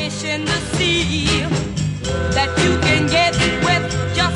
fish in the sea that you can get with just